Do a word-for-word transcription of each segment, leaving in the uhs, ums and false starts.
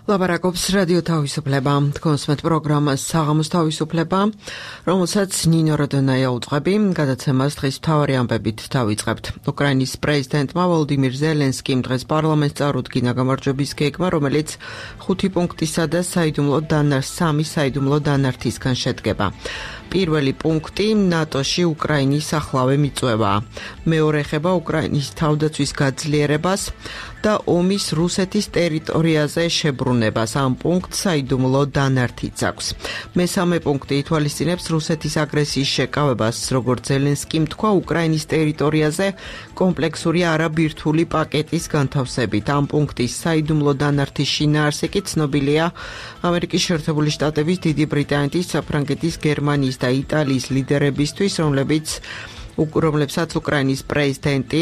ლაპარაკობს რადიო თავისუფლება, თქვენს პროგრამას საღამოს თავისუფლება, რომელსაც ნინო როდონაია უძღვები, გადაცემას დღის მთავარი ამბებით დავიწყებთ. უკრაინის პრეზიდენტმა ვოლოდიმირ ზელენსკიმ დღეს პარლამენტს წარუდგინა გამარჯვების გეგმა, რომელიც ხუთი პუნქტისა და საიდუმლო დანარ სამი საიდუმლო დანართისგან შედგება. პირველი პუნქტი ნატოში უკრაინის ახლავე მიწვევა. მეორე ეხება უკრაინის თავდაცვის გაძლიერებას და ომის რუსეთის ტერიტორიაზე შებრუნებას. ამ პუნქტს საიდუმლო დანართიც აქვს. მესამე პუნქტი ითვალისწინებს რუსეთის აგრესიის შეკავებას, როგორც ზელენსკიმ თქვა, უკრაინის ტერიტორიაზე კომპლექსური არაბირთვული პაკეტის განთავსებით. ამ პუნქტის საიდუმლო დანართის შინაარსი კი ცნობილია ამერიკის შეერთებული შტატების, დიდი ბრიტანეთის, საფრანგეთის, გერმანიის და იტალიის ლიდერებისთვის, რომლებიც რომლებსაც უკრაინის პრეზიდენტი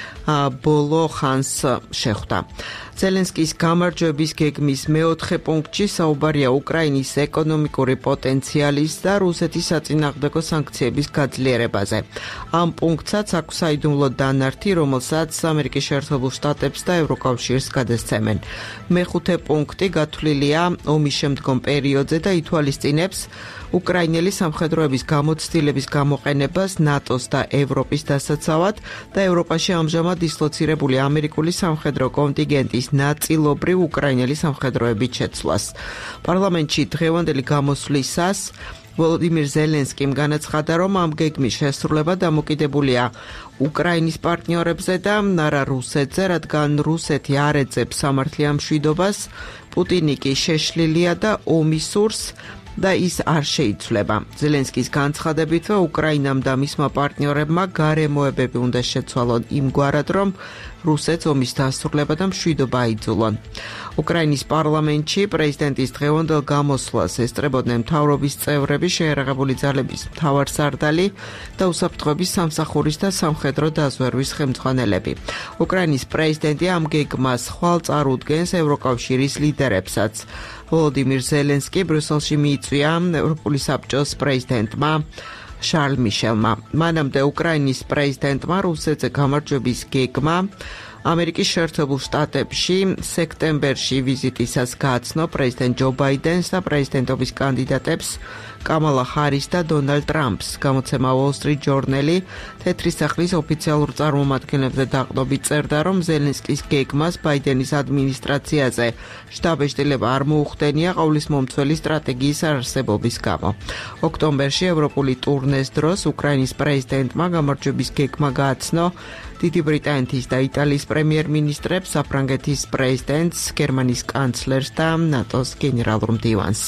ბოლო ხანს შეხვდა. ზელენსკის გამარჯვების გეგმის მეოთხე პუნქტში საუბარია უკრაინის ეკონომიკური პოტენციალის და რუსეთის საწინააღმდეგო სანქციების გაძლიერებაზე. ამ პუნქტსაც აქვს საიდუმლო დანართი, რომელსაც ამერიკის შეერთებულ შტატებს და ევროკავშირს გადასცემენ. მეხუთე პუნქტი გათვლილია ომის შემდგომ პერიოდზე და ითვალისწინებს უკრაინელი სამხედროების გამოცდილების გამოყენებას ნატოს და ევროპის დასაცავად და ევროპაში ამჟამად დისლოცირებული ამერიკული სამხედრო კონტინგენტის ნაწილობრივ უკრაინელი სამხედროებით შეცვლას. პარლამენტში დღევანდელი გამოსვლისას ვოლოდიმირ ზელენსკიმ განაცხადა, რომ ამ გეგმის შესრულება დამოკიდებულია უკრაინის პარტნიორებზე და არა რუსეთზე, რადგან რუსეთი არ ეძებს სამართლიან მშვიდობას, პუტინი კი შეშლილია და ომის სურს და ის არ შეიცვლება. ზელენსკის განცხადებით, უკრაინამ და მისმა პარტნიორებმა გარემოებები უნდა შეცვალონ იმგვარად, რომ რუსეთს ომის დასრულება და მშვიდობა აიძულონ. უკრაინის პარლამენტში პრეზიდენტის დღევანდელ გამოსვლას ესწრებოდნენ მთავრობის წევრები, შეიარაღებული ძალების მთავარსარდალი და უსაფრთხოების სამსახურის და სამხედრო დაზვერვის ხელმძღვანელები. უკრაინის პრეზიდენტი ამ გეგმას ხვალ წარუდგენს ევროკავშირის ლიდერებსაც. ვოლოდიმირ ზელენსკი ბრიუსელში მიიწვია ევროპული საბჭოს პრეზიდენტმა შარლ მიშელმა. მანამდე უკრაინის პრეზიდენტმა რუსეთზე გამარჯვების გეგმა ამერიკის შეერთებულ შტატებში სექტემბერში ვიზიტისას გააცნო პრეზიდენტ ჯო ბაიდენს და პრეზიდენტობის კანდიდატებს კამალა ჰარის და დონალდ ტრამპს. გამოცემა Wall Street Journal-ი თეთრი სახლის ოფიციალურ წარმომადგენლებზე დაყრდნობით წერდა, რომ ზელენსკის გეგმას ბაიდენის ადმინისტრაციაზე შთაბეჭდილება არ მოუხდენია ყავლისმომცველი სტრატეგიის არარსებობის გამო. ოქტომბერში ევროპული ტურნეს დროს უკრაინის პრეზიდენტმა გამარჯვების გეგმა გააცნო დიდი ბრიტანეთის და იტალიის პრემიერ-მინისტრებს, საფრანგეთის პრეზიდენტს, გერმანიის კანცლერს და ნატოს გენერალურ მდივანს.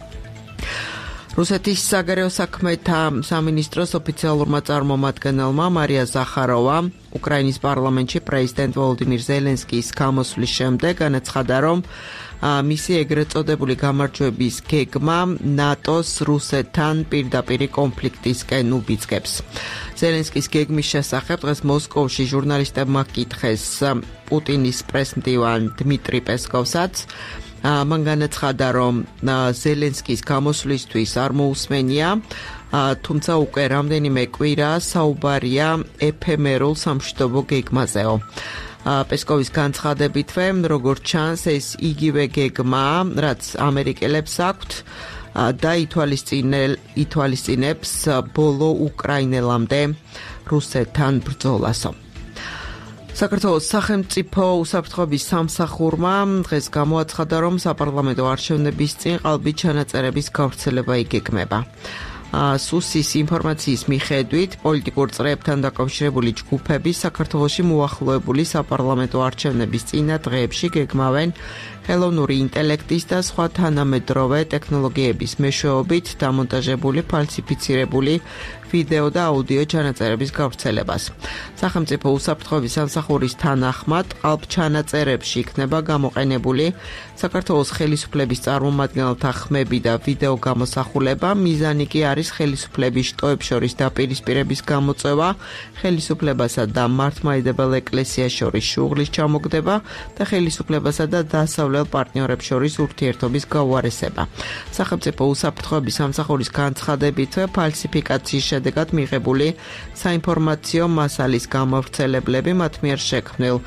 რუსეთის საგარეო საქმეთა სამინისტროს ოფიციალურმა წარმომადგენელმა მარია ზახაროვა უკრაინის პარლამენტში პრეზიდენტ ვოლოდიმირ ზელენსკის გამოსვლის შემდეგ განაცხადა, რომ მისი ეგრეთ წოდებული გამარჯვების გეგმა ნატოს რუსეთთან პირდაპირი კონფლიქტისკენ უბიძგებს. ზელენსკის გეგმის შესახებ დღეს მოსკოვში ჟურნალისტებმა კითხეს პუტინის პრესმდივან დმიტრი პესკოვსაც. მან განაცხადა, რომ ზელენსკის გამოსვლისთვის არ მოусმენია, თუმცა უკვე რამდენიმე კვირა საუბარია ეფემერულ სამშვიდობო გეგმაზეო. პესკოვის განცხადებითვე, როგორც ჩანს, ეს იგივე გეგმა, რაც ამერიკელებს აქვთ და ითვალისწინებს ბოლო უკრაინელამდე რუსეთთან ბრძოლასო. საქართველოს სახელმწიფო უსაფრთხოების სამსახურმა დღეს გამოაცხადა, რომ საპარლამენტო არჩევნების წინ ყალბით ჩანაწერების გავრცელება იგეგმება. სუსის ინფორმაციის მიხედვით, პოლიტიკურ წრეებთან დაკავშირებული ჯგუფები საქართველოში მოახლოებული საპარლამენტო არჩევნების წინა დღეებში გეგმავენ ხელოვნური ინტელექტის და სხვა თანამედროვე ტექნოლოგიების მეშვეობით დამონტაჟებული ფალსიფიცირებული ვიდეო და აუდიო ჩანაწერების გავრცელებას. სახელმწიფო უსაფრთხოების სამსახურის თანახმად, ყალბ ჩანაწერებში იქნება გამოყენებული საქართველოს ხელისუფლების წარმომადგენელთა ხმები და ვიდეო გამოსახულება. მიზანი კი არის ხელისუფლების შტოებს შორის დაპირისპირების გამოწვევა, ხელისუფლებასა და მართლმადიდებელ ეკლესიას შორის შუღლის ჩამოგდება და ხელისუფლებასა და დასავლელ პარტნიორებს შორის ურთიერთობის გაუარესება. სახელმწიფო უსაფრთხოების სამსახურის განცხადებითვე ფალსიფიკაციის შედეგად მიღებული საინფორმაციო მასალის გამავრცელებლები მათ მიერ შექმნილ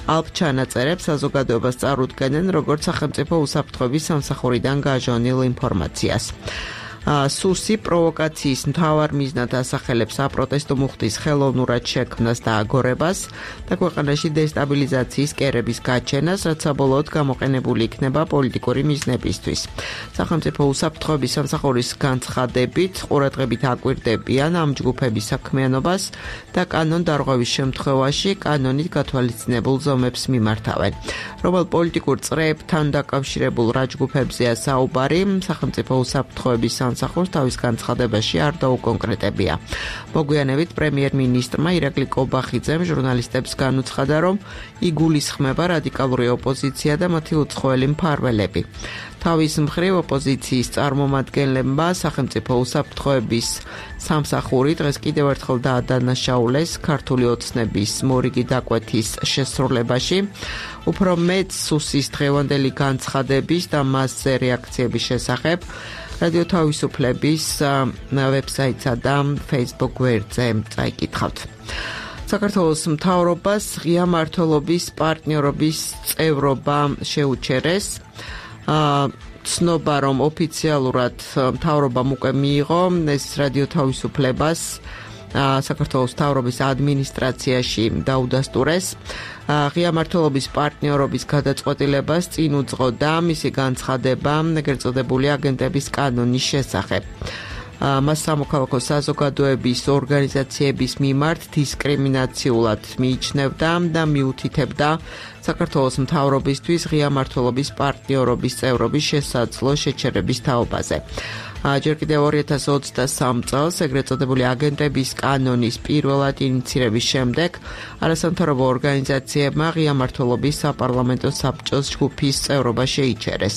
ალფ ჩანაწერებს საზოგადოებას წარუდგენენ, როგორც სახელმწიფო უსაფრთხოების სამსახურიდან გაჟონილ ინფორმაციას. სუსი პროვოკაციის მთავარ მიზნად ასახელებს აპროტესტო მუხტის ხელოვნურად შექმნას და აგორებას და ქვეყანაში დესტაბილიზაციის კერების გაჩენას, რაც საბოლოოდ გამოყენებული იქნება პოლიტიკური მიზნებისთვის. სახელმწიფო უსაფრთხოების სამსახურის განცხადებით ყურადღებით აკვირდებიან ამ ჯგუფების საქმიანობას და კანონ დარღვევის შემთხვევაში კანონით გათვალისწინებულ ზომებს მიმართავენ. რომელ პოლიტიკურ წრეებთან დაკავშირებულ რა ჯგუფებზეა საუბარი, სახელმწიფო უსაფრთხოების სამსახურს თავის განცხადებაში არ დაუკონკრეტებია. მოგვიანებით პრემიერ-მინისტრმა ირაკლი კობახიძემ ჟურნალისტებს განუცხადა, რომ იგულისხმება რადიკალური ოპოზიცია და მათი უცხოელი მფარველები. თავის მხრივ ოპოზიციის წარმომადგენლებმა სახელმწიფო უსაფრთხოების სამსახური დღეს კიდევ ერთხელ დაადანაშაულეს ქართული ოცნების მორიგი დაკვეთის შესრულებაში. უფრო მეტ სუსის დღევანდელი განცხადების და მასზე რეაქციების შესახებ რადიო თავისუფლების ვებსაიტსა და Facebook გვერდზე წაიკითხავთ. საქართველოს მთავრობას ღია მმართველობის პარტნიორობის წევრობა შეუჩერეს. ცნობა, რომ ოფიციალურად მთავრობამ უკვე მიიღო ეს რადიო თავისუფლებას საქართველოს მთავრობის ადმინისტრაციაში დაუდასტურეს. ღია მმართველობის პარტნიორობის გადაწყვეტილებას წინ უძღოდა მისი განცხადება ეგრეთ წოდებული აგენტების კანონის შესახებ. მას სამოქალაქო საზოგადოების ორგანიზაციების მიმართ დისკრიმინაციულად მიიჩნევდა და მიუთითებდა საქართველოს მთავრობისთვის ღია მმართველობის პარტნიორობის წევრობის შესაძლო შეჩერების თაობაზე. ჯერ კიდევ ორი ათას ოცდასამ წელს ეგრეთ წოდებული აგენტების კანონის პირველად ინიცირების შემდეგ არასამთავრობო ორგანიზაციებმა ღია მმართველობის საპარლამენტო საბჭოს ჯგუფის წევრობა შეიჩერეს.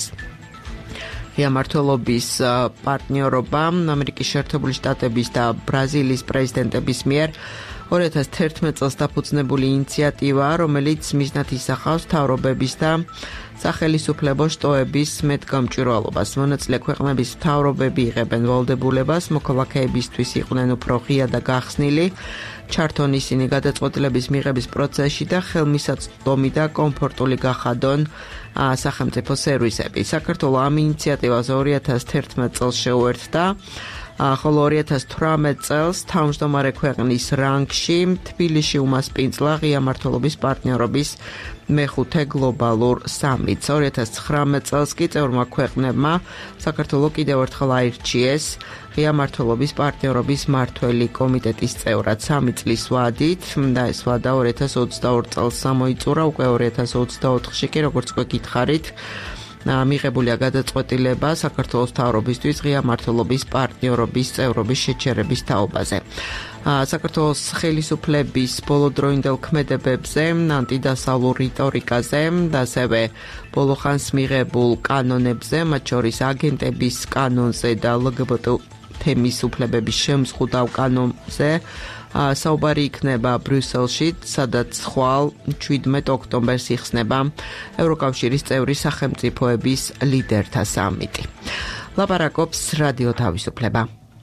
ღია მმართველობის პარტნიორობა ამერიკის შეერთებული შტატების და ბრაზილიის პრეზიდენტების მიერ ორი ათას თერთმეტ წელს დაფუძნებული ინიციატივაა, რომელიც მიზნად ისახავს მთავრობების და სახელისუფლებო შტოების მეტგამჭვირვალობას. მონაწილე ქვეყნების მთავრობები იღებენ ვალდებულებას მოქალაქეებისთვის იყვნენ უფრო ღია და გახსნილი, ჩართონ ისინი გადაწყვეტილების მიღების პროცესში და ხელმისაწვდომი და კომფორტული გახადონ სახელმწიფო სერვისები. საქართველო ამ ინიციატივას ორი ათას თერთმეტ წელს შეუერთდა. ხოლო ორი ათას თვრამეტ წელს თავმჯდომარე ქვეყნის რანგში თბილისში უმასპინძლა ღია მმართველობის პარტნიორობის მეხუთე გლობალურ სამიტს. ორი ათას ცხრამეტ წელს კი წევრმა ქვეყნებმა საქართველო კიდევ ერთხელ აირჩიეს ღია მმართველობის პარტნიორობის მმართველი კომიტეტის წევრად სამი წლის ვადით და ეს ვადა ორი ათას ოცდაორ წელს გამოიწურა, უკვე ორი ათას ოცდაოთხში კი როგორც უკვე გითხარით მიღებულია გადაწყვეტილება საქართველოს მთავრობისთვის ღია მმართველობის პარტნიორობის წევრობის შეჩერების თაობაზე. საქართველოს ხელისუფლების ბოლოდროინდელ ქმედებებზე, ანტიდასავლურ რიტორიკაზე და ასევე ბოლოხანს მიღებულ კანონებზე, მათ შორის აგენტების კანონზე და ლგბტ თემის უფლებების შემზღუდავ კანონზე საუბარი იქნება ბრიუსელში, სადაც ხვალ შვიდმეტ ოქტომბერს იხსნება ევროკავშირის წევრი სახელმწიფოების ლიდერთა სამიტი. ლაპარაკობს რადიო თავისუფლება.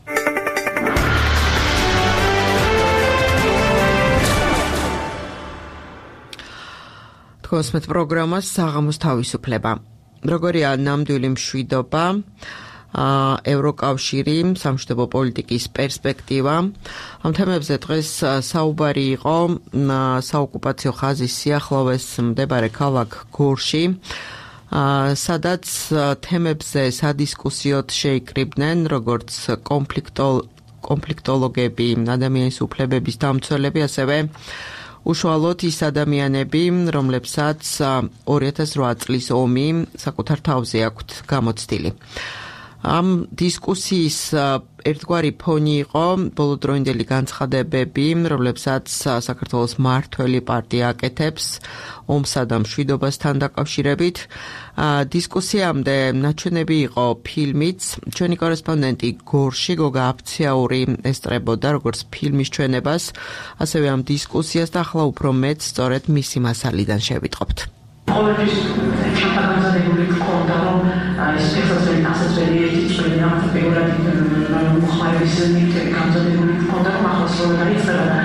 თქვენს პროგრამას საღამოს თავისუფლება. როგორია ნამდვილი მშვიდობა, ევროკავშირი, სამშვიდობო პოლიტიკის პერსპექტივა. ამ თემებზე დღეს საუბარი იყო საოკუპაციო ხაზის სიახლოვეს მდებარე ქალაქ გორში, სადაც თემებზე სადისკუსიოდ შეიკრიბნენ როგორც კონფლიქტოლოგები, ადამიანის უფლებების დამცველები, ასევე უშუალოდ ის ადამიანები, რომლებსაც ორი ათას რვა წლის ომი საკუთარ თავზე აქვთ გამოცდილი. ამ დისკუსიის ერთგვარი ფონი იყო ბოლოდროინდელი განცხადებები, რომლებსაც საქართველოს მმართველი პარტია აკეთებს ომსა და მშვიდობასთან დაკავშირებით. დისკუსიამდე ნაჩვენები იყო ფილმიც. ჩვენი კორესპონდენტი გორში გოგა აფციაური ესწრებოდა როგორც ფილმის ჩვენებას, ასევე ამ დისკუსიას და ახლა უფრო მეტ სწორედ მისი მასალიდან შევიტყობთ. ყოველთვის ჩამოყალიბებული ჰქონდა, რომ ეს ფეხსაცმელი ასაცველი ერთი წვენი ამ ფიგურატივ მოხმარების ნივთები გამზადებული ჰქონდა, რომ ახლა სწორედ არის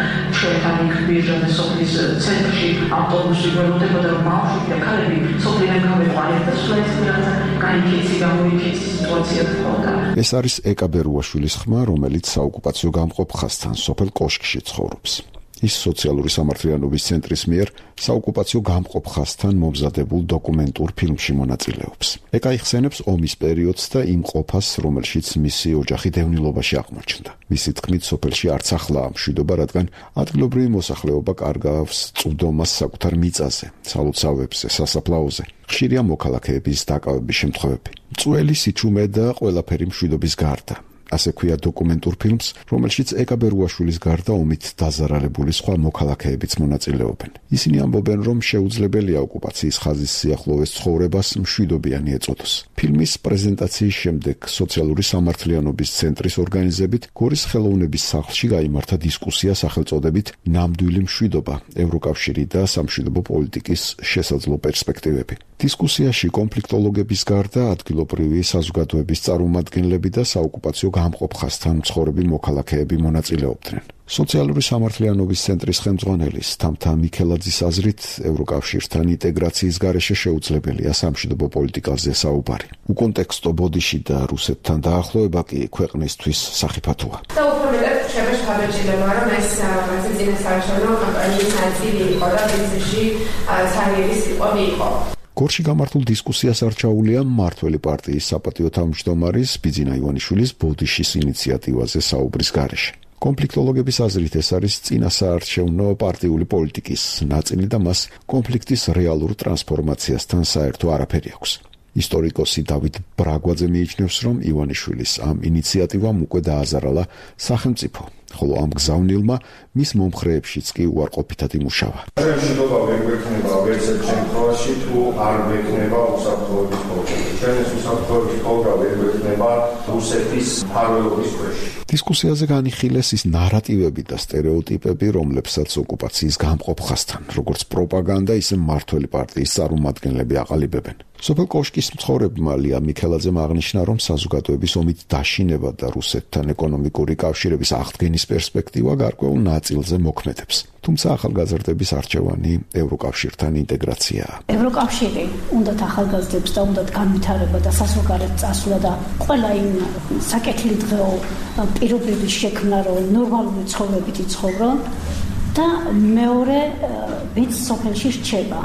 ჩვენთან იქ ბიჟანის სოფლის ცენტრში ავტობუსი ველოდებოდა, რომ ბავშვები და ქალები სოფლიდან გამეყვანეს და სულ ეს რაღაცა გაიქეცი, გამოიქეცი სიტუაცია თქონდა. ეს არის ეკა ბერუაშვილის ხმა, რომელიც საოკუპაციო გამყოფ ხაზთან სოფელ კოშკში ცხოვრობს. ის სოციალური სამართლიანობის ცენტრის მიერ საოკუპაციო გამყოფ ხაზთან მომზადებულ დოკუმენტურ ფილმში მონაწილეობს. ეკა იხსენებს ომის პერიოდს და იმ ყოფას, რომელშიც მისი ოჯახი დევნილობაში აღმოჩნდა. მისი თქმით, სოფელში არც ახლაა მშვიდობა, რადგან ადგილობრივი მოსახლეობა კარგავს წვდომას საკუთარ მიწაზე, სალოცავებზე, სასაფლაოზე. ხშირია მოქალაქეების დაკავების შემთხვევები. მწველი, სიჩუმე და ყველაფერი მშვიდობის გარდა. ასე ქვია დოკუმენტურ ფილმს, რომელშიც ეკა ბერუაშვილის გარდა ომით დაზარალებული სხვა მოქალაქეებიც მონაწილეობენ. ისინი ამბობენ, რომ შეუძლებელია ოკუპაციის ხაზის სიახლოვეს ცხოვრებას მშვიდობიანი ეწოდოს. ფილმის პრეზენტაციის შემდეგ სოციალური სამართლიანობის ცენტრის ორგანიზებით გორის ხელოვნების სახლში გაიმართა დისკუსია სახელწოდებით „ნამდვილი მშვიდობა, ევროკავშირი და სამშვიდობო პოლიტიკის შესაძლო პერსპექტივები“. დისკუსიაში კონფლიქტოლოგების გარდა ადგილობრივი საზოგადოების წარმომადგენლები და საოკუპაციო გამყოფ ხაზთან მცხოვრები მოქალაქეები მონაწილეობდნენ. სოციალური სამართლიანობის ცენტრის ხელმძღვანელის თამთა მიქელაძის აზრით, ევროკავშირთან ინტეგრაციის გარეშე შეუძლებელია სამშვიდობო პოლიტიკაზე საუბარი. უკონტექსტო ბოდიში და რუსეთთან დაახლოება კი ქვეყნისთვის სახიფათოა. და უფრო მეტად შეგვეშ გადაჭირდება, რომ ეს წინასაარჩევნო კამპანიის ნაწილი იყო და ბიზნესში ცარიელის სიტყვები იყო. გორში გამართულ დისკუსიას არჩაულია მმართველი პარტიის საპატიო თავმჯდომარის ბიძინა ივანიშვილის ბოდიშის ინიციატივაზე საუბრის გარეშე. კონფლიქტოლოგების აზრით ეს არის წინასაარჩევნო პარტიული პოლიტიკის ნაწილი და მას კონფლიქტის რეალურ ტრანსფორმაციასთან საერთო არაფერი აქვს. ისტორიკოსი დავით ბრაგვაძე მიიჩნევს, რომ ივანიშვილის ამ ინიციატივამ უკვე დააზარალა სახელმწიფო, ხოლო ამ გზავნილმა მის მომხრეებშიც კი უარყოფითად იმუშავა. მშვიდობა ვერ გვექნება ვერცერთ შემთხვევაში თუ არ გვექნება უსაფრთხოების პროცესი. ჩვენ ეს უსაფრთხოების პროგრამა ვერ გვექნება რუსეთის მფარველობის ქვეშ. დისკუსიაზე განიხილეს ის ნარატივები და სტერეოტიპები, რომლებსაც ოკუპაციის გამყოფ ხაზთან, როგორც პროპაგანდა, ისე მმართველი პარტიის წარმომადგენლები აყალიბებენ. სოფელ კოშკის მცხოვრებმა ლია მიქელაძემ აღნიშნა, რომ საზოგადოების ომით დაშინება და რუსეთთან ეკონომიკური კავშირების აღდგენის პერსპექტივა გარკვეულ ნაწილზე მოქმედებს. თუმცა ახალგაზრდების არჩევანი ევროკავშირთან ინტეგრაციაა. ევროკავშირი უნდათ ახალგაზრდებს და უნდათ განვითარება და საზოგადოებრივ წასვლა და ყველა იმ საკეთილდღეო პირობების შექმნა, რომ ნორმალური ცხოვრებით იცხოვრონ და მეორე ვინც სოფელში რჩება.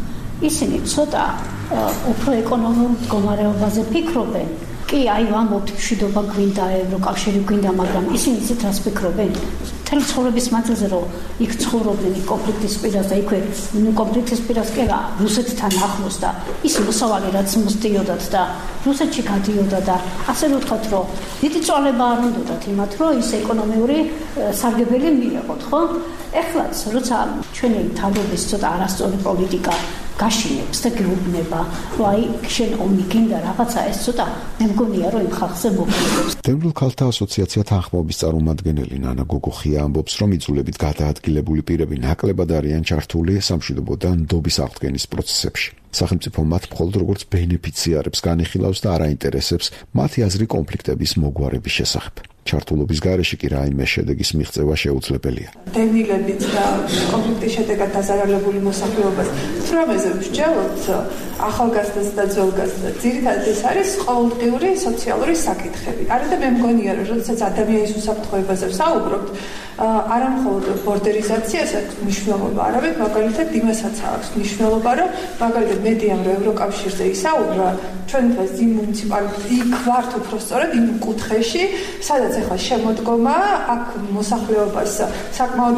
ისინი ცოტა უფრო ეკონომიურ მდგომარეობაზე ფიქრობენ. კი, აი ვამბობთ, მშვიდობა გვინდა, ევროკავშირი გვინდა, მაგრამ ისინი ისეთ რას ფიქრობენ? მთელი ცხოვრების მანძილზე რომ იქ ცხოვრობდნენ იქ კონფლიქტის პირას და იქვე კონფლიქტის პირას კერა რუსეთთან ახლოს და ის მოსავალი რაც მოსდიოდათ და რუსეთში გადიოდა და ასე ვთქვათ, რომ დიდი წვალება არ უნდათ იმათ, რომ ის ეკონომიური სარგებელი მიიღოთ, ხო? ეხლაც როცა ჩვენი თავების ცოტა არასწორი პოლიტიკა გაშინებს და გეუბნება, რომ აი შენ ომი გინდა რაღაცა, ეს ცოტა მე მგონია, რომ იმ ხალხზე მოგვიგებს. დევნილ ქალთა ასოციაცია თანხმობის წარმომადგენელი ნანა გოგოხია ამბობს, რომ იძულებით გადაადგილებული პირები ნაკლებად არიან ჩართული სამშვიდობო და ნდობის აღდგენის პროცესებში. სახელმწიფო მათ მხოლოდ როგორც ბენეფიციარებს განიხილავს და არ აინტერესებს მათი აზრი კონფლიქტების მოგვარების შესახებ. ჩართულობის გარეშე კი რაიმე შედეგის მიღწევა შეუძლებელია. დევნილებით და კონფლიქტის შედეგად დაზარალებული მოსახლეობას თრამეზე ვსჯელოთ ახალგაზრდას და ძველგაზრდას. ძირითადად ეს არის ყოველდღიური სოციალური საკითხები. არა და მე მგონია, რომ როდესაც ადამიანის უსაფრთხოებაზე ვსაუბრობთ, არა მხოლოდ ბორდერიზაციას აქვს მნიშვნელობა, არამედ მაგალითად იმასაც აქვს მნიშვნელობა, რომ მაგალითად მედიამ რო ევროკავშირზე ისაუბრა, ჩვენ დღეს იმ მუნიციპალიტეტში იქ ვართ უბრალოდ იმ კუთხეში, სადაც ახლა შემოდგომა აქ მოსახლეობას საკმაოდ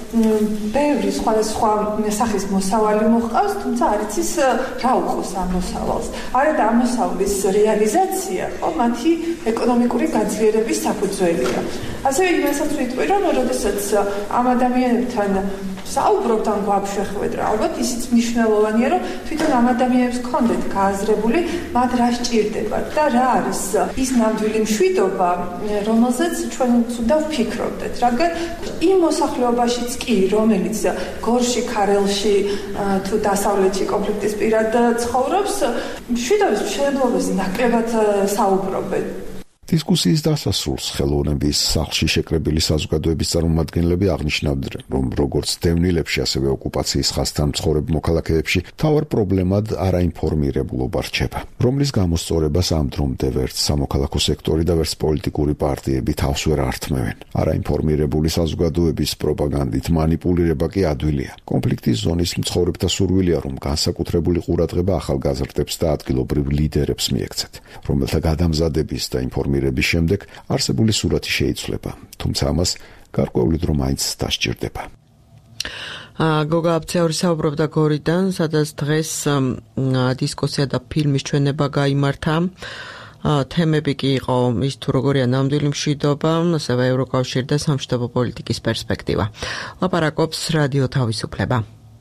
ბევრი სხვადასხვა სახის მოსავალი მოჰყავს, თუმცა არ იცის რა უყოს ამ მოსავალს. არა და ამოსავლის რეალიზაცია ხო მათი ეკონომიკური გაძლიერების საფუძველია. ასევე იმასაც ვიტყვი, რომ როდესაც ამ ადამიანებთან საუბრობთ ან გვაფშეხვეთ რა, ალბათ ისიც მნიშვნელოვანია, რომ თვითონ ამ ადამიანებს ქონდეთ გააზრებული, მათ რა სჭირდებათ და რა არის ის ნამდვილი მშვიდობა, რომელზეც ჩვენ უნდა ვფიქრობდეთ, რადგან იმ მოსახლეობაშიც კი, რომელიც გორში, ქარელში თუ დასავლეთში კონფლიქტის პირად ცხოვრობს, მშვიდობის მშენებლობაზე ნაკლებად საუბრობენ. დისკუსიის დასასრულს ხელოვნების სახლში შეკრებილი საზოგადოების წარმომადგენლები აღნიშნავდნენ, რომ როგორც დევნილებში, ასევე ოკუპაციის ხაზთან მცხოვრებ მოქალაქეებში მთავარ პრობლემად არაინფორმირებულობა რჩება, რომლის გამოსწორებას ამ დრომდე ვერც სამოქალაქო სექტორი და ვერც პოლიტიკური პარტიები თავს ვერ ართმევენ. არაინფორმირებული საზოგადოების პროპაგანდით მანიპულირება კი ადვილია. კონფლიქტის ზონის მცხოვრებთა სურვილია, რომ განსაკუთრებული ყურადღება ახალგაზრდებს და ადგილობრივ ლიდერებს მიექცეთ, რომელთა გადამზადების და ინფორმირების შემდეგ არსებული სურათი შეიცვლება, თუმცა ამას გარკვეული დრო მაინც დასჭირდება. გოგა აბცეური საუბრობდა გორიდან, სადაც დღეს დისკუსია და ფილმის ჩვენება გაიმართა. თემები კი იყო ის თუ როგორია ნამდვილი მშვიდობა, ასევე ევროკავშირი და სამშვიდობო პოლიტიკის პერსპექტივა. ლაპარაკობს რადიო თავისუფლება.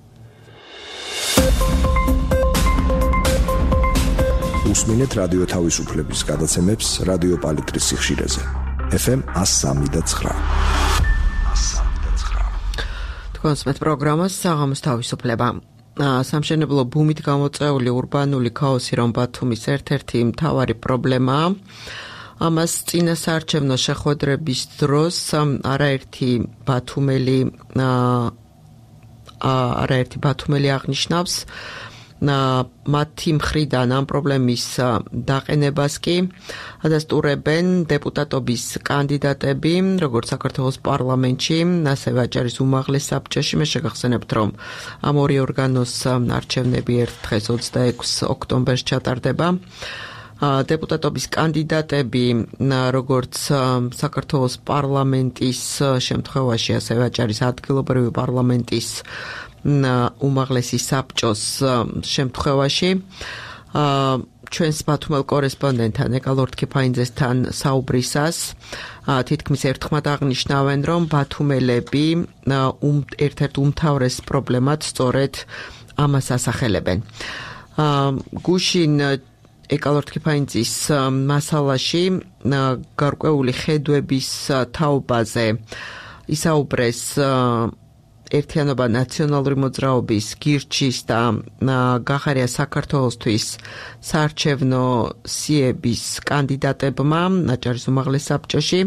უსმინეთ რადიო თავისუფლების გადაცემებს რადიო პალიტრის სიხშირეზე. ეფ ემ one oh three point nine. თქვენს პროგრამას საღამოს თავისუფლება. სამშენებლო ბუმით გამოწვეული ურბანული ქაოსი, რომ ბათუმის ერთ-ერთი მთავარი პრობლემაა. ამას წინასაარჩევნო შეხვედრების დროს არაერთი ბათუმელი არაერთი ბათუმელი აღნიშნავს. მათი მხრიდან ამ პრობლემის დაყენებას კი ადასტურებენ დეპუტატობის კანდიდატები, როგორც საქართველოს პარლამენტში, ასევე აჭარის უმაღლეს საბჭოში. მე შეგახსენებთ, რომ ამ ორი ორგანოს არჩევნები ერთ დღეს ოცდაექვსი ოქტომბერს ჩატარდება. დეპუტატობის კანდიდატები, როგორც საქართველოს პარლამენტის შემთხვევაში, ასევე აჭარის ადგილობრივი პარლამენტის უმაღლესი საბჭოს შემთხვევაში, ჩვენს ბათუმელ კორესპონდენტთან ეკალორდ ქიფაინძესთან საუბრისას თითქმის ერთხმად აღნიშნავენ, რომ ბათუმელები ერთ-ერთ უმთავრეს პრობლემად სწორედ ამას ასახელებენ. გუშინ ეკალორდ ქიფაინძის მასალაში გარკვეული ხედვების თაობაზე ისაუბრეს ერთიანობა ნაციონალური მოძრაობის გირჩის და გახარია საქართველოსთვის საარჩევნო სიების კანდიდატებმა აჭარის უმაღლეს საბჭოში.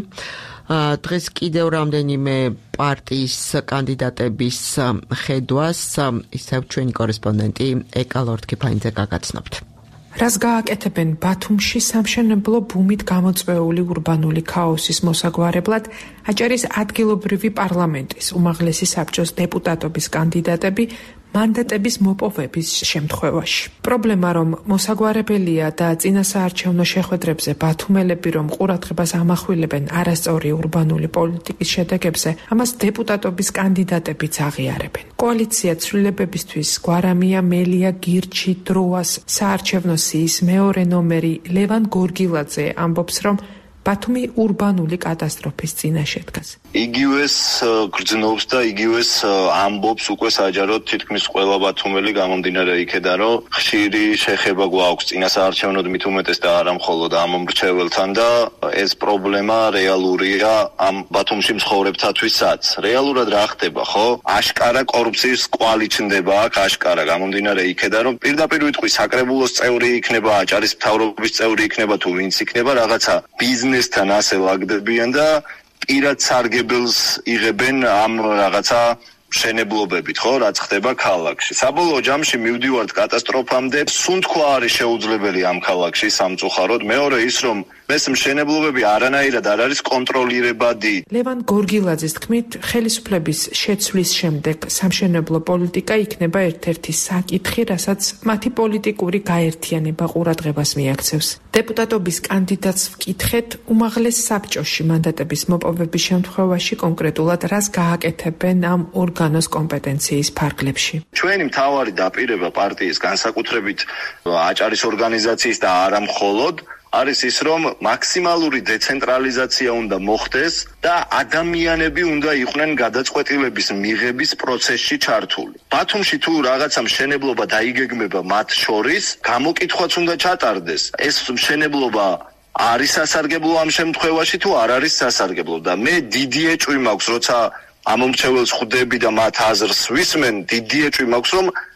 დღეს კიდევ რამდენიმე პარტიის კანდიდატების ხედვას ისევ ჩვენი კორესპონდენტი ეკალორდ ქიფაინძე გაგაცნობთ. რას გააკეთებენ ბათუმში სამშენებლო ბუმით გამოწვეული ურბანული ქაოსის მოსაგვარებლად აჭარის ადგილობრივი პარლამენტის უმაღლესი საბჭოს დეპუტატობის კანდიდატები მანდატების მოპოვების შემთხვევაში. პრობლემა, რომ მოსაგვარებელია და წინასაარჩევნო შეხვედრებზე ბათუმელები რომ ყურადღებას ამახვილებენ არასწორი ურბანული პოლიტიკის შედეგებზე, ამას დეპუტატობის კანდიდატებიც აღიარებენ. კოალიცია ცვლილებებისთვის გვარამია მელია გირჩი დროას საარჩევნო სიის მეორე ნომერი ლევან გორგილაძე ამბობს, რომ ბათუმი ურბანული კატასტროფის წინაშე დგას. იგივეს გრძნობს და იგივეს ამბობს უკვე საჯაროდ თითქმის ყველა ბათუმელი გამომდინარე იქედან, რომ ხშირი შეხება გვაქვს წინასაარჩევნოდ მით უმეტეს და არა მხოლოდ ამ მრჩეველთან და ეს პრობლემა რეალურია ამ ბათუმში მცხოვრებთათვისაც. რეალურად რა ხდება, ხო? აშკარა კორუფციის კვალი ჩნდება აქ, აშკარა გამომდინარე იქედან, რომ პირდაპირ ვიტყვი საკრებულოს წევრი იქნება, აჭარის მთავრობის წევრი იქნება თუ ვინც იქნება, რაღაცა ბიზნესთან ასე ლაგდებიან და პირად სარგებელს იღებენ ამ რაღაცა მშენებლობებით, ხო, რაც ხდება ქალაქში. საბოლოო ჯამში მივდივართ კატასტროფამდე, სუნთქვა არის შეუძლებელი ამ ქალაქში სამწუხაროდ. მეორე ის, რომ ეს მშენებლობები არანაირად არ არის კონტროლირებადი. ლევან გორგილაძის თქმით, ხელისუფლების შეცვლის შემდეგ სამშენებლო პოლიტიკა იქნება ერთ-ერთი საკითხი, რასაც მათი პოლიტიკური გაერთიანება ყურადღებას მიაქცევს. დეპუტატობის კანდიდატს ვკითხეთ, უმაღლეს საბჭოში მანდატების მოპოვების შემთხვევაში კონკრეტულად რას გააკეთებენ ამ ორგანოს კომპეტენციის ფარგლებში. ჩვენი მთავარი დაპირება პარტიის განსაკუთრებით აჭარის ორგანიზაციის და არა მხოლოდ არის ის, რომ მაქსიმალური დეცენტრალიზაცია უნდა მოხდეს და ადამიანები უნდა იყვნენ გადაწყვეტილების მიღების პროცესში ჩართული. ბათუმში თუ რაღაცა მშენებლობა დაიგეგმება მათ შორის, გამოკითხვაც უნდა ჩატარდეს. ეს მშენებლობა არის სასარგებლო ამ შემთხვევაში თუ არ არის სასარგებლო და მე დიდი ეჭვი მაქვს, როცა ამ მომრჩეველს ხვდები და მათ აზრს ვისმენ, დიდი ეჭვი მაქვს, რომ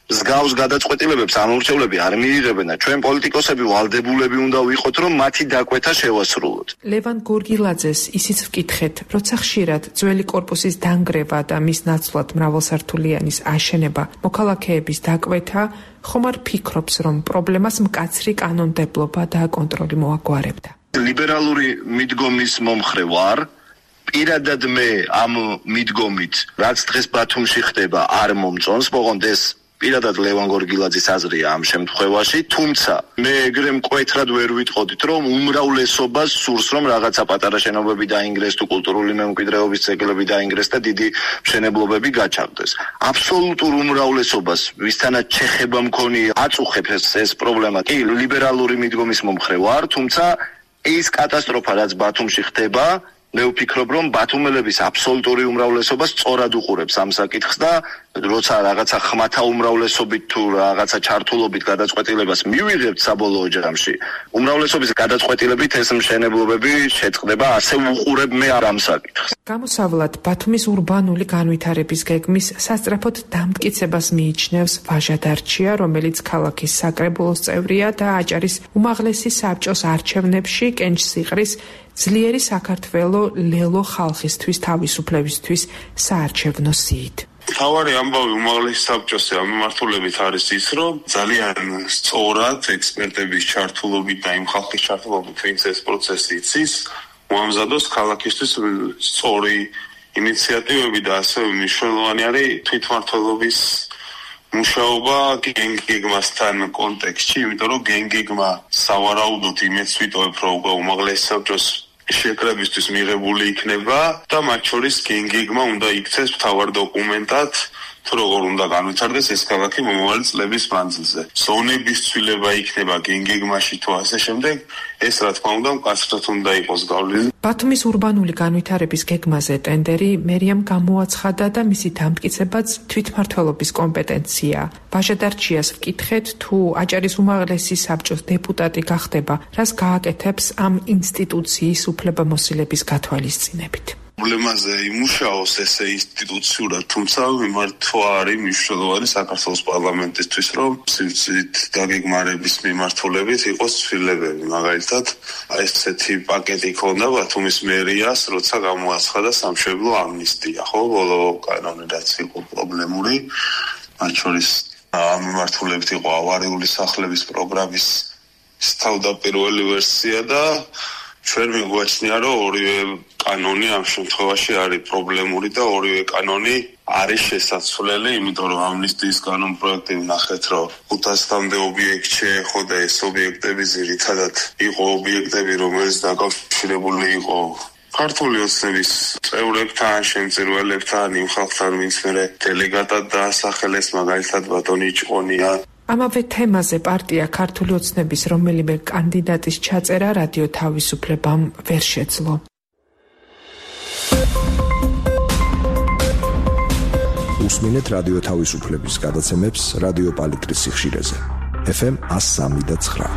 მსგავს გადაწყვეტილებებს ამორჩევლები არ მიიღებენ და ჩვენ პოლიტიკოსები ვალდებულები უნდა ვიყოთ, რომ მათი დაკვეთა შევასრულოთ. ლევან გორგილაძეს ისიც ვკითხეთ, როცა ხშირად ძველი კორპუსის დანგრევა და მის ნაცვლად მრავალსართულიანის აშენება მოქალაქეების დაკვეთა, ხომ არ ფიქრობს, რომ პრობლემას მკაცრი კანონმდებლობა და კონტროლი მოაგვარებდა? ლიბერალური მიდგომის მომხრე ვარ. პირადად მე ამ მიდგომით, რაც დღეს ბათუმში ხდება, არ მომწონს, ოღონდ ეს პირადად ლევან გორგილაძის აზრია ამ შემთხვევაში, თუმცა მე ეგრე მკვეთრად ვერ ვიტყოდით, რომ უმრავლესობას სურს, რომ რაღაცა პატარა შენობები დაინგრეს თუ კულტურული მემკვიდრეობის ძეგლები დაინგრეს და დიდი მშენებლობები გაჩაღდეს. აბსოლუტურ უმრავლესობას, ვისთანაც შეხება მქონია, აწუხებს ეს პრობლემა. კი, ლიბერალური მიდგომის მომხრე ვარ, თუმცა ეს კატასტროფა, რაც ბათუმში ხდება, მე ვფიქრობ, რომ ბათუმელების აბსოლუტური უმრავლესობა სწორად უყურებს ამ საკითხს და როცა რაღაცა ხმათა უმრავლესობით თუ რაღაცა ჩართულობით გადაწყვეტილებას მივიღებთ საბოლოო ჯამში, უმრავლესობის გადაწყვეტილებით ეს მშენებლობები შეწყდება, ასე ვუყურებ მე ამ საკითხს. გამოსავლად ბათუმის ურბანული განვითარების გეგმის სასწრაფოდ დამტკიცებას მიიჩნევს ვაჟა დარჩია, რომელიც ქალაქის საკრებულოს წევრია და აჭარის უმაღლესი საბჭოს არჩევნებში კენჭს იყრის ძლიერი საქართველო ლელო ხალხისთვის თავისუფლებისთვის საარჩევნო სიით. თავარი ამბავი უმაღლესი საბჭოს ამმართულებით არის ის, რომ ძალიან სწორად ექსპერტების ჩართულობით და იმ ხალხის ჩართულობით, ვინც ეს პროცესი იცის, მოამზადოს ქალაქისთვის სწორი ინიციატივები და ასევე მნიშვნელოვანი არის თვითმმართველობის მუშაობა გენგიგმასთან კონტექსტში, იმიტომ რომ გენგიგმა სავარაუდოდ იმედს ვიტოვებ, რომ უკვე უმაღლესი საბჭოს შეკრებისთვის მიღებული იქნება და მათ შორის გენგიგმა უნდა იქცეს მთავარ დოკუმენტად, თუ როგორ უნდა განვითარდეს ეს ქალაქი მომავალი წლების მანძილზე. ზონების ცვლილება იქნება გენგიგმაში თუ ასე შემდეგ, ეს რა თქმა უნდა მკაცრად უნდა იყოს გავლილი. ბათუმის ურბანული განვითარების გეგმაზე ტენდერი მერიამ გამოაცხადა და მისი დამტკიცებაც თვითმმართველობის კომპეტენცია. ვაჟა დარჩიას ვკითხეთ, თუ აჭარის უმაღლესი საბჭოს დეპუტატი გახდება, რას გააკეთებს ამ ინსტიტუციის უფლებამოსილების გათვალისწინებით. პრობლემაზე იმუშაოს ესე ინსტიტუციურად, თუმცა მიმართვა არის მნიშვნელოვანი საქართველოს პარლამენტისთვის, რომ სივცით დაგეგმარების მიმართულებით იყოს ცვლილებები. მაგალითად, ესეთი პაკეტი ქონდა ბათუმის მერიას, როცა გამოაცხადა სამშობლო ამნისტია, ხო, ბოლო კანონიდაც იყო პრობლემური, მათ შორის ამ მიმართულებით იყო ავარიული სახლების პროგრამის თავდაპირველი ვერსია და ჩვენ მიგვაჩნია, რომ ორივე კანონი ამ შემთხვევაში არის პრობლემური და ორივე კანონი არის შესაძლებელი, იმიტომ რომ ამნისტიის კანონ პროექტი ვნახეთ, რომ ხუთასამდე ობიექტ შეეხო და ეს ობიექტები ძირითადად იყო ობიექტები, რომელიც დაკავშირებული იყო ქართული ოცნების წევრებთან, შემწირველებთან, იმ ხალხთან, ვინც მერე დელეგატად დაასახელეს, მაგალითად ბატონი ჭყონია. ამავე თემაზე პარტია ქართული ოცნების რომელიმე კანდიდატის ჩაწერა რადიო თავისუფლებამ ვერ შეძლო. უსმინეთ რადიო თავისუფლების გადაცემებს რადიო პალიტრის სიხშირეზე. ეფ ემ εκατო სამი და ცხრა.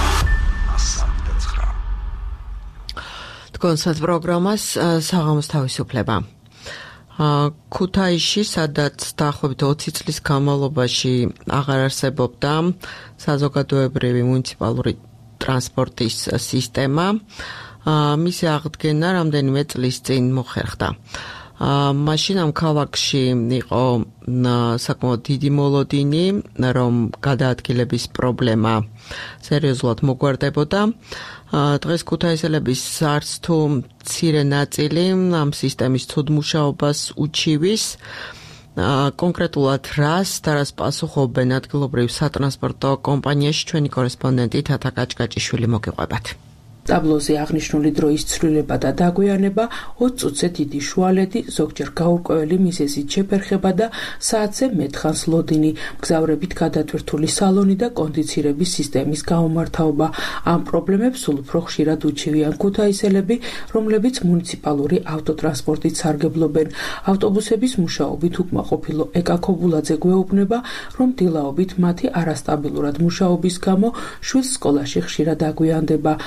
თქვენსაც პროგრამას საღამოს თავისუფლება. ქუთაისში, სადაც დაახლოებით ოცი წლის განმავლობაში აღარ არსებობდა საზოგადოებრივი მუნიციპალური ტრანსპორტის სისტემა, მისი აღდგენა რამდენიმე წლის წინ მოხერხდა. მაშინ ამ ქალაქში იყო საკმაოდ დიდი მოლოდინი, რომ გადაადგილების პრობლემა სერიოზულად მოგვარდებოდა. დღეს ქუთაისელების არც თუ მცირე ნაწილი ამ სისტემის ცუდ მუშაობას უჩივის. კონკრეტულად რას და რას პასუხობენ ადგილობრივ სატრანსპორტო კომპანიაში ჩვენი კორესპონდენტი თათა კაჭკაჭიშვილი მოგიყვებათ. ტაბლოზე აღნიშნული დროის ცვლილება და დაგვიანება ოცი წუთზე დიდი შუალედი, ზოგჯერ გაურკვეველი მიზეზით შეფერხება და საათზე მეტხანს ლოდინი, მგზავრებით გადატვირთული სალონი და კონდიცირების სისტემის გაუმართავობა. ამ პრობლემებს სულ უფრო ხშირად უჩივიან ქუთაისელები, რომლებიც მუნიციპალური ავტოტრანსპორტით სარგებლობენ. ავტობუსების მუშაობით უკმაყოფილო ეკა ქობულაძე გვეუბნება, რომ დილაობით მათი არასტაბილურად მუშაობის გამო შვილს სკოლაში ხშირად აგვიანდება. ამიტომ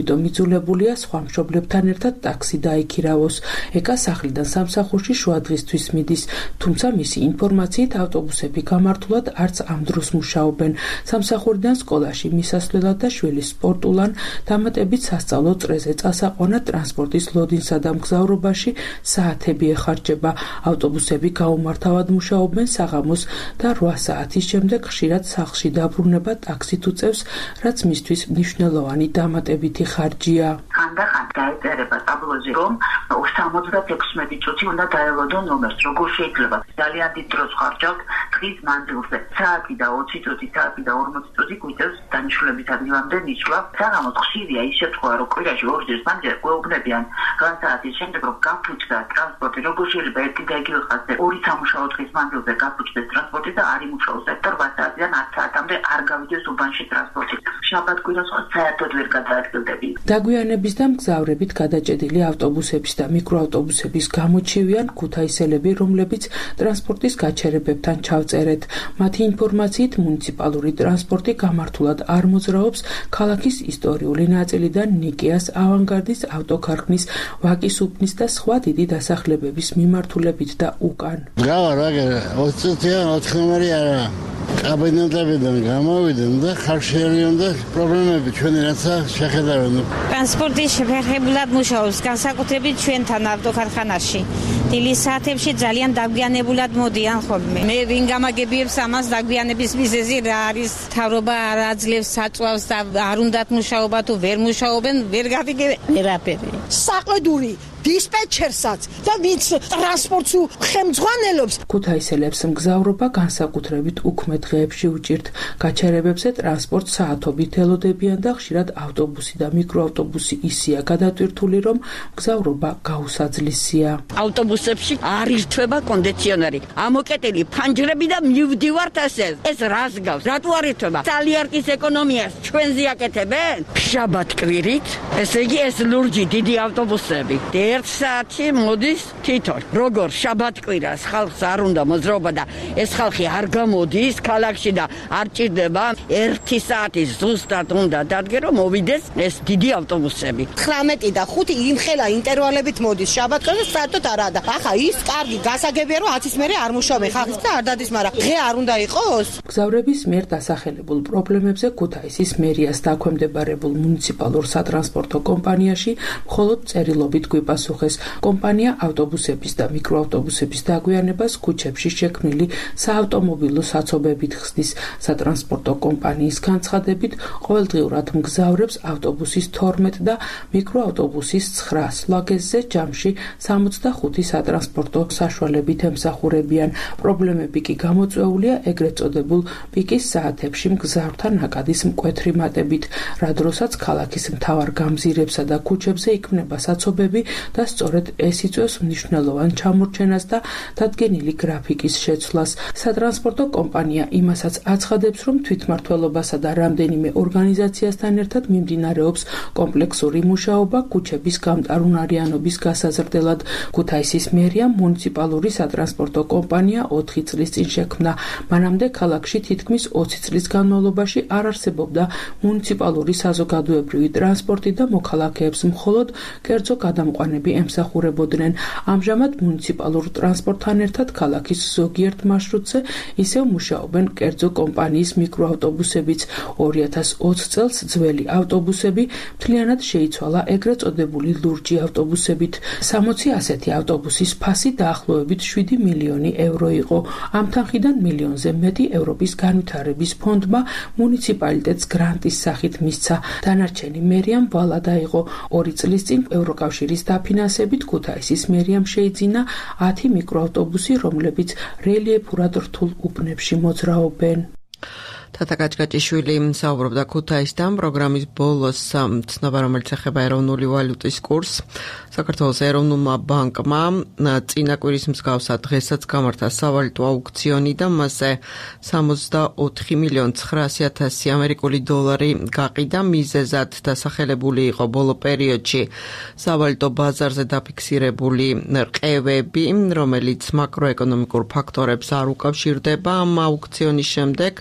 ამიტომ იძულებულია სხვა მშობლებთან ერთად ტაქსი დაიქირავოს. ეკა სახლიდან სამსახურში შუადღისთვის მიდის, თუმცა მისი ინფორმაციით ავტობუსები გამართულად არც ამ დროს მუშაობენ. სამსახურიდან სკოლაში მისასვლელად და შვილის სპორტულან დამატებით სასწავლო წრეზე წასაყვანა ტრანსპორტის ლოდინსა და მგზავრობაში საათები ეხარჯება. ავტობუსები გაუმართავად მუშაობენ საღამოს და რვა საათის შემდეგ ხშირად სახლში დაბრუნება ტაქსით უწევს, რაც მისთვის მნიშვნელოვანი დამატებითი ხარჯია. ხანდახან დაეწერება ტაბლოზე, რომ სამოცდათექვსმეტი წუთი უნდა დაელოდო ნომერს. როგორ შეიძლება? ძალიან დიდ დროს ხარჯავთ დღის მანძილზე. საათი და ოცი წუთი, საათი და ორმოცი წუთი გვიწევს დანიშნულების ადგილამდე ნიშლა. საღამოს ხშირია ის შემთხვევა, რომ კვირაში ორჯერ სამჯერ გვეუბნებიან რვა საათის შემდეგ, რომ გაფუჭდა ტრანსპორტი. როგორ შეიძლება ერთი და იგივე ხაზზე ორი სამუშაო დღის მანძილზე გაფუჭდეს ტრანსპორტი და არ იმუშაოს და რვა საათიდან ათ საათამდე არ გავიდეს უბანში ტრანსპორტი. შაბათ-კვირას საერთოდ ვერ გადაადგილდები. დაგვიანების და მგზავრებით გადაჭედილი ავტობუსების და მიკროავტობუსების გამოჩივიან ქუთაისელები, რომლებიც ტრანსპორტის გაჩერებებთან ჩავწერეთ. მათი ინფორმაციით მუნიციპალური ტრანსპორტი გამართულად არ მოძრაობს ქალაქის ისტორიული ნაწილიდან ნიკეას, ავანგარდის, ავტოქარხნის, ვაკის უბნის და სხვა დიდი დასახლებების მიმართულებით და უკან. გავარ აგერ ოცი წუთია ოთხ ნომერი არა. კაბინეტებიდან გამოვიდნენ და ხარშერიან და პრობლემები ჩვენი რაცა შეხედავენ. ტრანსპორტი შეფერხებულად მუშაობს, განსაკუთრებით ჩვენთან ავტოქარხანაში. დილის საათებში ძალიან დაგვიანებულად მოდიან ხოლმე. მე ვინ გამაგებიებს ამას დაგვიანების მიზეზი რა არის? მთავრობა არ აძლევს საწვავს და არ უნდათ მუშაობა თუ ვერ მუშაობენ, ვერ გავიგებ ვერაფერი. საყვედური დისპეჩერსაც და ვინც ტრანსპორტს ხელმძღვანელობს. ქუთაისელებს მგზავრობა განსაკუთრებით უქმე დღეებში უჭირთ. გაჩერებებზე ტრანსპორტს საათობით ელოდებიან და ხშირად ავტობუსი და მიკროავტობუსი ისეა გადატვირთული, რომ მგზავრობა გაუსაძლისია. ავტობუსებში არ ირთვება კონდიციონერი. ამოკეტილი ფანჯრები და მივდივართ ასე. ეს რას გავს? რატო არ ირთვება? სალიარკის ეკონომიას ჩვენზე აკეთებენ? შაბათ-კვირით, ესე იგი ეს ლურჯი დიდი ავტობუსები. ერთ საათი მოდის თითო. როგორ შაბათ-კვირას ხალხს არ უნდა მოძრაობა და ეს ხალხი არ გამოდის ქალაქში და არ ჭირდება ერთი საათი ზუსტად უნდა დადგეს, რომ მოვიდეს ეს დიდი ავტობუსები. ცხრამეტი და ხუთი იმხელა ინტერვალებით მოდის შაბათ-კვირას საერთოდ არა და ახლა ის კარგი გასაგებია, რომ ათის მერე არ მუშაობენ ხალხის და არ დადის, მაგრამ დღე არ უნდა იყოს. მგზავრების მიერ დასახელებულ პრობლემებზე ქუთაისის მერიას დაქვემდებარებულ მუნიციპალურ სატრანსპორტო კომპანიაში მხოლოდ წერილობით გვიპასუხეს. კომპანია ავტობუსების და მიკროავტობუსების დაგვიანებას ქუჩებში შექმნილი საავტომობილო საცობებით ხსნის. სატრანსპორტო კომპანიის განცხადებით, ყოველდღიურად მგზავრებს ავტობუსის თორმეტ და მიკროავტობუსის ცხრა სლაგეზზე ჯამში სამოცდახუთი სატრანსპორტო საშუალებით ემსახურებიან. პრობლემები კი გამოწვეულია ეგრეთ წოდებულ პიკის საათებში მგზავრთა ნაკადის მკვეთრი მატებით, რა დროსაც ქალაქის მთავარ გამზირებსა და ქუჩებზე იქმნება საცობები და სწორედ ეს იწვევს მნიშვნელოვან ჩამორჩენას და დადგენილი გრაფიკის შეცვლას. სატრანსპორტო კომპანია იმასაც აცხადებს, რომ თვითმმართველობასა და რამდენიმე ორგანიზაციასთან ერთად მიმდინარეობს კომპლექსური მუშაობა ქუჩების გამტარუნარიანობის გასაზრდელად. ქუთაისის მერია მუნიციპალური სატრანსპორტო კომპანია ოთხი წლის წინ შექმნა. მანამდე ქალაქში თითქმის ოცი წლის განმავლობაში არ არსებობდა მუნიციპალური საზოგადოებრივი ტრანსპორტი და მოქალაქეებს მხოლოდ კერძო გადამყვანები ემსახურებოდნენ. ამჟამად მუნიციპალურ ტრანსპორტთან ერთად ქალაქის ზოგიერთ მარშრუტზე ისევ მუშაობენ კერძო კომპანიის მიკროავტობუსებიც. ორი ათას ოცი წელს ძველი ავტობუსები მთლიანად შეიცვალა ეგრეთ წოდებული ლურჯი ავტობუსებით. სამოცი ასეთი ავტობუსის ფასი დაახლოებით შვიდი მილიონი ევრო იყო. ამ თანხიდან მილიონზე მეტი ევროპის განვითარების ფონდმა მუნიციპალიტეტს გრანტის სახით მისცა. დანარჩენი მერიამ ვალა დაიღო. ორი წლის წინ ევროკავშირის დაფინანსებით ქუთაისის მერიამ შეიძინა ათი მიკროავტობუსი, რომლებიც რელიეფურად რთულ უბნებში მოძრაობენ. თათა გაჭგაჭიშვილი საუბრობდა ქუთაისთან. პროგრამის ბოლოს ცნობა, რომელიც ეხება ეროვნული ვალუტის კურსს. საქართველოს ეროვნულმა ბანკმა წინა კვირის მსგავსად დღესაც გამართა სავალუტო აუქციონი და მასზე სამოცდაოთხი მილიონი ცხრაასი ათასი ამერიკული დოლარი გაყიდა. მიზეზად დასახელებული იყო ბოლო პერიოდში სავალუტო ბაზარზე დაფიქსირებული რყევები, რომელიც მაკროეკონომიკურ ფაქტორებს არ უკავშირდება. ამ აუქციონის შემდეგ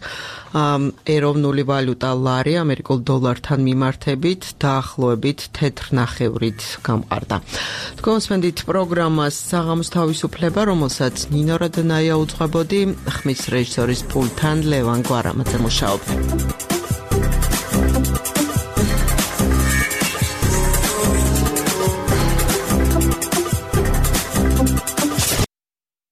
ეროვნული ვალუტა ლარი ამერიკულ დოლართან მიმართებით დაახლოებით თეთრ ნახევრით გამყარდა. თქვენ მოსმენთ პროგრამას საღამოს თავისუფლება, რომელსაც ნინო როდნაია უძღვებოდი, ხმის რეჟისორის პულტთან ლევან გვარამაძე მუშაობდა.